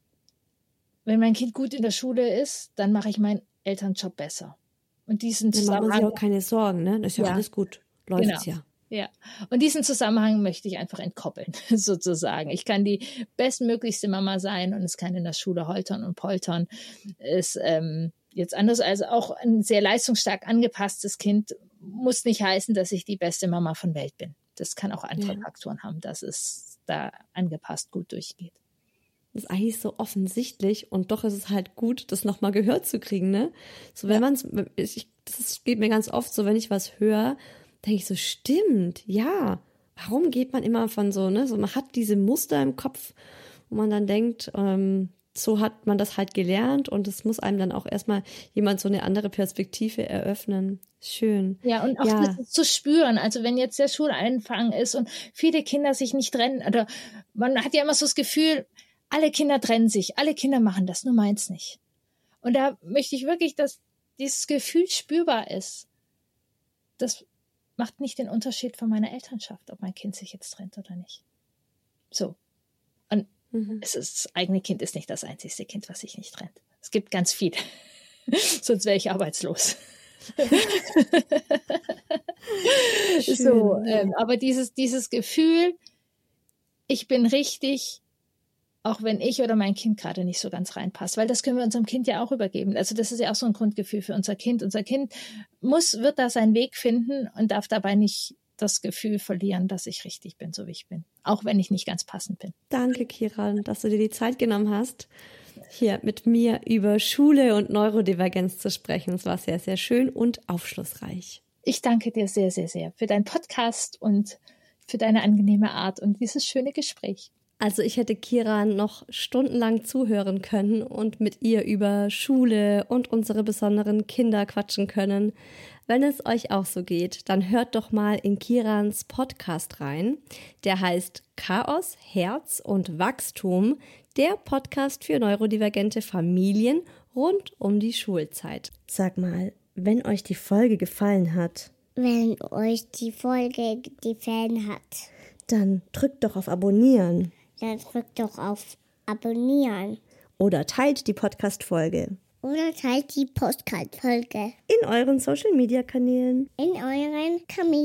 wenn mein Kind gut in der Schule ist, dann mache ich meinen Elternjob besser. Und diesen Zusammenhang. Dann machen Sie auch keine Sorgen, ne? Das ist ja, ja. alles gut. Läuft's genau. ja. Ja, und diesen Zusammenhang möchte ich einfach entkoppeln, sozusagen. Ich kann die bestmöglichste Mama sein und es kann in der Schule holtern und poltern. Ist ähm, jetzt anders, also auch ein sehr leistungsstark angepasstes Kind muss nicht heißen, dass ich die beste Mama von Welt bin. Das kann auch andere ja. Faktoren haben, dass es da angepasst gut durchgeht. Das ist eigentlich so offensichtlich und doch ist es halt gut, das nochmal gehört zu kriegen, ne? So, wenn ja. man es, das geht mir ganz oft so, wenn ich was höre, denke ich so, stimmt, ja. Warum geht man immer von so, ne? So, man hat diese Muster im Kopf, wo man dann denkt, ähm, so hat man das halt gelernt und es muss einem dann auch erstmal jemand so eine andere Perspektive eröffnen. Schön. Ja, und auch ja. das zu spüren. Also wenn jetzt der Schulanfang ist und viele Kinder sich nicht trennen, oder man hat ja immer so das Gefühl, alle Kinder trennen sich, alle Kinder machen das, nur meins nicht. Und da möchte ich wirklich, dass dieses Gefühl spürbar ist. Das macht nicht den Unterschied von meiner Elternschaft, ob mein Kind sich jetzt trennt oder nicht. So. Und mhm. es ist, das eigene Kind ist nicht das einzigste Kind, was sich nicht trennt. Es gibt ganz viele. Sonst wäre ich arbeitslos. so, ähm, aber dieses, dieses Gefühl, ich bin richtig auch wenn ich oder mein Kind gerade nicht so ganz reinpasst, weil das können wir unserem Kind ja auch übergeben. Also das ist ja auch so ein Grundgefühl für unser Kind. Unser Kind muss, wird da seinen Weg finden und darf dabei nicht das Gefühl verlieren, dass ich richtig bin, so wie ich bin. Auch wenn ich nicht ganz passend bin. Danke, Kiran, dass du dir die Zeit genommen hast, hier mit mir über Schule und Neurodivergenz zu sprechen. Es war sehr, sehr schön und aufschlussreich. Ich danke dir sehr, sehr, sehr für deinen Podcast und für deine angenehme Art und dieses schöne Gespräch. Also ich hätte Kiran noch stundenlang zuhören können und mit ihr über Schule und unsere besonderen Kinder quatschen können. Wenn es euch auch so geht, dann hört doch mal in Kirans Podcast rein. Der heißt Chaos, Herz und Wachstum, der Podcast für neurodivergente Familien rund um die Schulzeit. Sag mal, wenn euch die Folge gefallen hat, Wenn euch die Folge gefallen hat, dann drückt doch auf Abonnieren. dann drückt doch auf Abonnieren. Oder teilt die Podcast-Folge Oder teilt die Podcast-Folge in euren Social-Media-Kanälen. in euren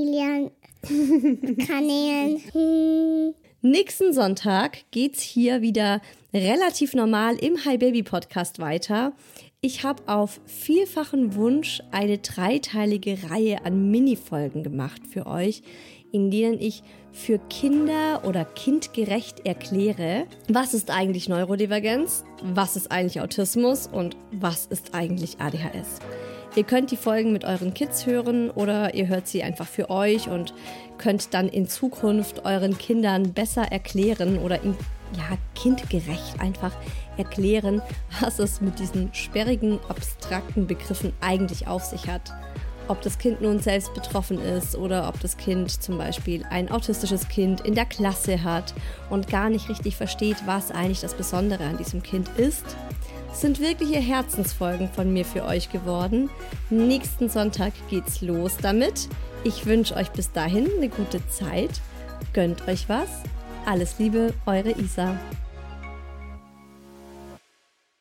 Chameleon-Kanälen. Hm. Nächsten Sonntag geht's hier wieder relativ normal im Hi Baby Podcast weiter. Ich habe auf vielfachen Wunsch eine dreiteilige Reihe an Minifolgen gemacht für euch, in denen ich für Kinder oder kindgerecht erkläre, was ist eigentlich Neurodivergenz, was ist eigentlich Autismus und was ist eigentlich A D H S. Ihr könnt die Folgen mit euren Kids hören oder ihr hört sie einfach für euch und könnt dann in Zukunft euren Kindern besser erklären oder ihnen ja, kindgerecht einfach erklären, was es mit diesen sperrigen, abstrakten Begriffen eigentlich auf sich hat. Ob das Kind nun selbst betroffen ist oder ob das Kind zum Beispiel ein autistisches Kind in der Klasse hat und gar nicht richtig versteht, was eigentlich das Besondere an diesem Kind ist. Es sind wirkliche Herzensfolgen von mir für euch geworden. Nächsten Sonntag geht's los damit. Ich wünsche euch bis dahin eine gute Zeit. Gönnt euch was. Alles Liebe, eure Isa.